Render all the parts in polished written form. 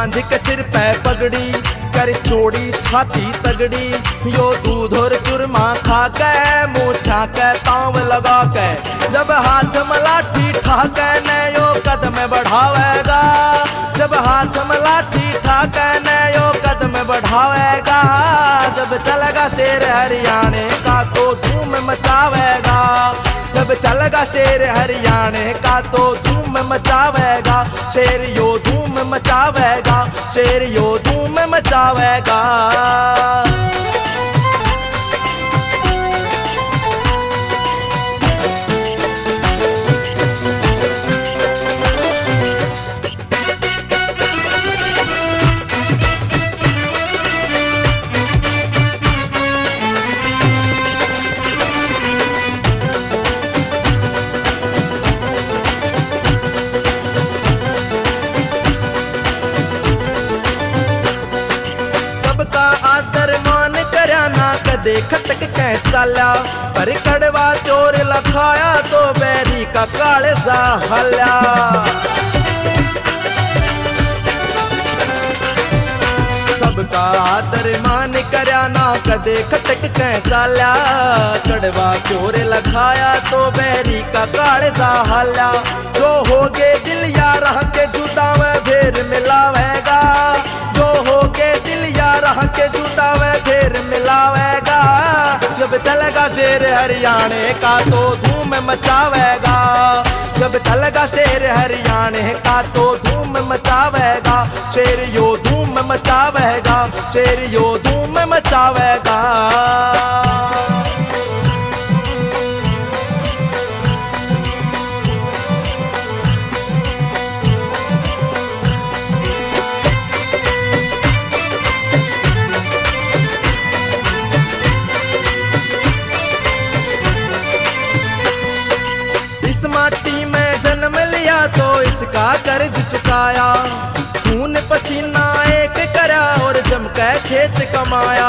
बांध के सिर पे पगड़ी, कर चोड़ी छाती तगड़ी, यो दूध और चूरमा खा के, मूछा के ताव लगा के, जब हाथ में लाठी ठाके ने यो कदम बढ़ावेगा, जब हाथ में लाठी ठाके ने यो कदम बढ़ावेगा, जब चलेगा शेर हरियाणे का तो धूम मचावेगा, जब चलेगा शेर हरियाणे का तो धूम मचावेगा, शेर यो धूम मचावेगा, शेर यो धूम मचावेगा। कदे खटक कह चाल्या, पर कड़वा चोर लखाया तो बैरी का काले सा हल्या। सबका आदर मान करया ना कदे खटक कह चाल्या, कड़वा चोर लखाया तो बैरी का काले सा हल्या। जो होगे दिल यार के जुदा में फेर मिलावेगा, जो होगे दिल यार के जुदा में फेर मिलावेगा, जब चलेगा शेर हरियाणे का तो धूम मचावेगा, जब चलेगा शेर हरियाणे का तो धूम मचावेगा, शेर यो धूम मचावेगा, शेर यो धूम मचावेगा। माटी में जन्म लिया तो इसका कर्ज चुकाया, खून पसीना एक करा और जम के खेत कमाया।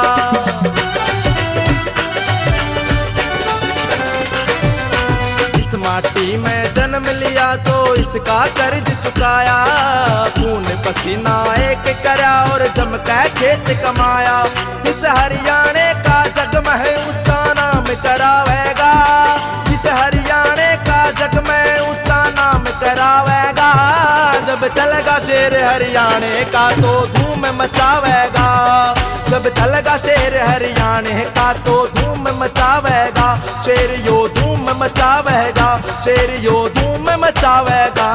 इस माटी में जन्म लिया तो इसका कर्ज चुकाया, खून पसीना एक करा और जम के खेत कमाया। इस हरियाणे का जग में ऊंचा नाम करावेगा, इस हरियाणे का जग में ऊंचा नाम करावेगा, जब चलेगा शेर हरियाणे का तो धूम मचावेगा, जब चलेगा शेर हरियाणे का तो धूम मचावेगा, शेर यो धूम मचावेगा, शेर यो धूम मचावेगा।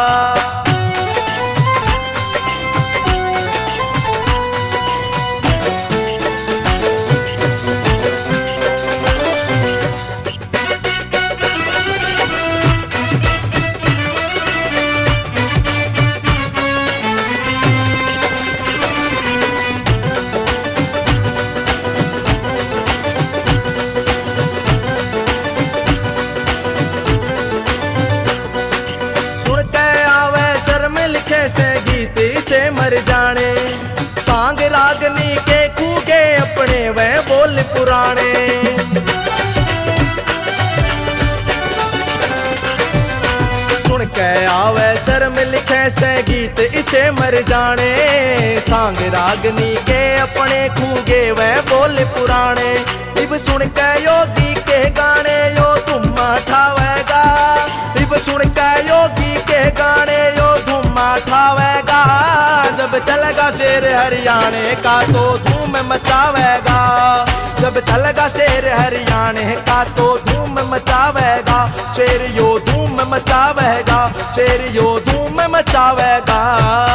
से गीत से मर जाने, सांग रागनी के कूगे अपने वह बोल पुराने। सुन के आवे शर्म लिखे से गीत इसे मर जाने, सांग रागनी के अपने कूगे वह बोल पुराने। इब सुन के योगी के गाने यो तुम ठावेगा, इब सुन के योगी के गाने यो ठावेगा, जब चलेगा शेर हरियाणे का तो धूम मचावेगा, जब चलेगा शेर हरियाणे का तो धूम मचावेगा, शेर यो धूम मचावेगा, शेर यो धूम मचावेगा।